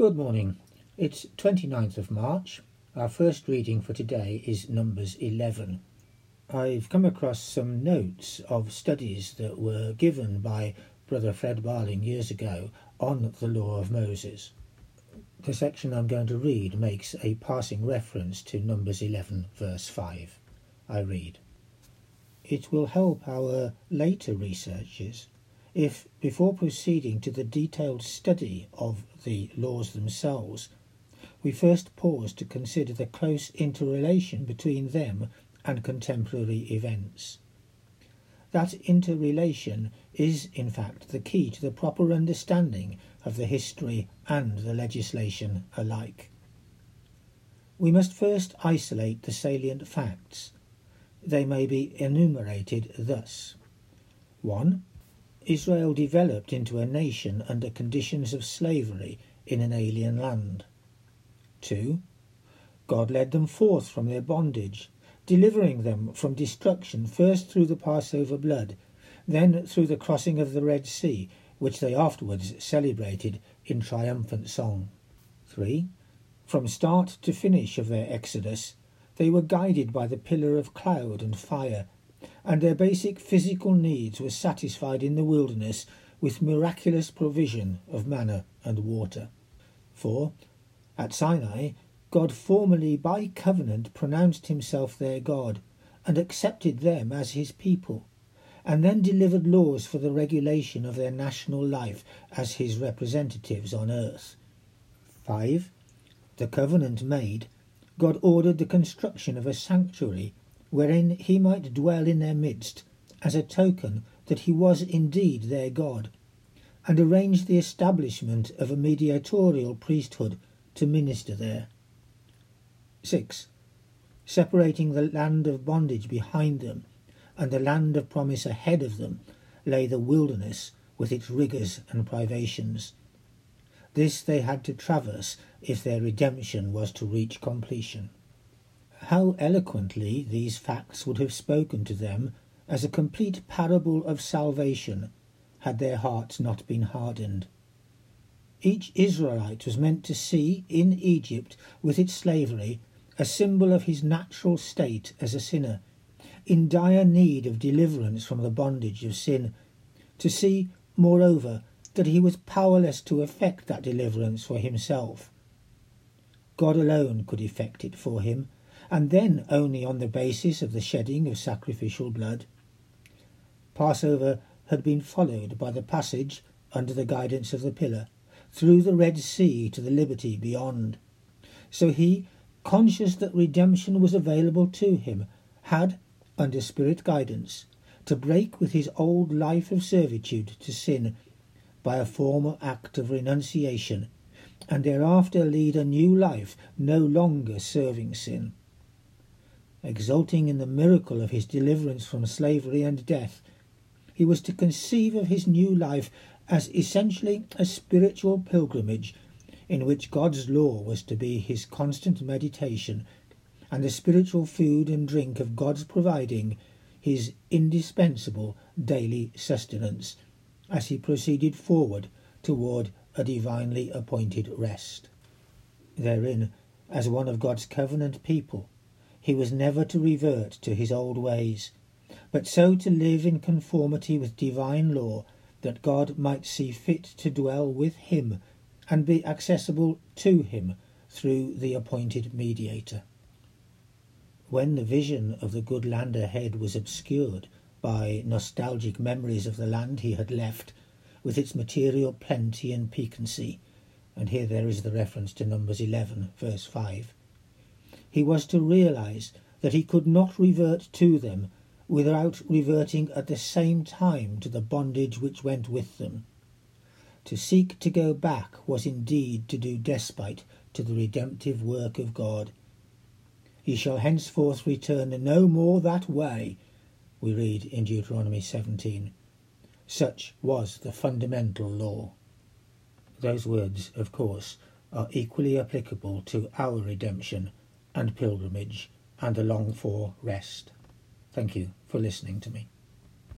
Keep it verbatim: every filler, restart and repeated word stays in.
Good morning. It's twenty-ninth of March. Our first reading for today is Numbers eleven. I've come across some notes of studies that were given by Brother Fred Barling years ago on the law of Moses. The section I'm going to read makes a passing reference to Numbers eleven verse five. I read, "It will help our later researches if, before proceeding to the detailed study of the laws themselves, we first pause to consider the close interrelation between them and contemporary events. That interrelation is, in fact, the key to the proper understanding of the history and the legislation alike. We must first isolate the salient facts. They may be enumerated thus. one. Israel developed into a nation under conditions of slavery in an alien land. two. God led them forth from their bondage, delivering them from destruction first through the Passover blood, then through the crossing of the Red Sea, which they afterwards celebrated in triumphant song. three. From start to finish of their exodus, they were guided by the pillar of cloud and fire, and their basic physical needs were satisfied in the wilderness with miraculous provision of manna and water. four. At Sinai, God formally by covenant pronounced himself their God and accepted them as his people, and then delivered laws for the regulation of their national life as his representatives on earth. five. The covenant made, God ordered the construction of a sanctuary wherein he might dwell in their midst, as a token that he was indeed their God, and arranged the establishment of a mediatorial priesthood to minister there. six. Separating the land of bondage behind them and the land of promise ahead of them lay the wilderness with its rigours and privations. This they had to traverse if their redemption was to reach completion. How eloquently these facts would have spoken to them as a complete parable of salvation had their hearts not been hardened. Each Israelite was meant to see in Egypt with its slavery a symbol of his natural state as a sinner, in dire need of deliverance from the bondage of sin, to see, moreover, that he was powerless to effect that deliverance for himself. God alone could effect it for him, and then only on the basis of the shedding of sacrificial blood. Passover had been followed by the passage, under the guidance of the pillar, through the Red Sea to the liberty beyond. So he, conscious that redemption was available to him, had, under Spirit guidance, to break with his old life of servitude to sin by a formal act of renunciation, and thereafter lead a new life no longer serving sin. Exulting in the miracle of his deliverance from slavery and death, he was to conceive of his new life as essentially a spiritual pilgrimage in which God's law was to be his constant meditation, and the spiritual food and drink of God's providing his indispensable daily sustenance, as he proceeded forward toward a divinely appointed rest. Therein, as one of God's covenant people, he was never to revert to his old ways, but so to live in conformity with divine law that God might see fit to dwell with him and be accessible to him through the appointed mediator. When the vision of the good land ahead was obscured by nostalgic memories of the land he had left, with its material plenty and piquancy, and here there is the reference to Numbers eleven, verse five, he was to realize that he could not revert to them without reverting at the same time to the bondage which went with them. To seek to go back was indeed to do despite to the redemptive work of God. He shall henceforth return no more that way, we read in Deuteronomy seventeen. Such was the fundamental law. Those words, of course, are equally applicable to our redemption and pilgrimage and the longed-for rest. Thank you for listening to me.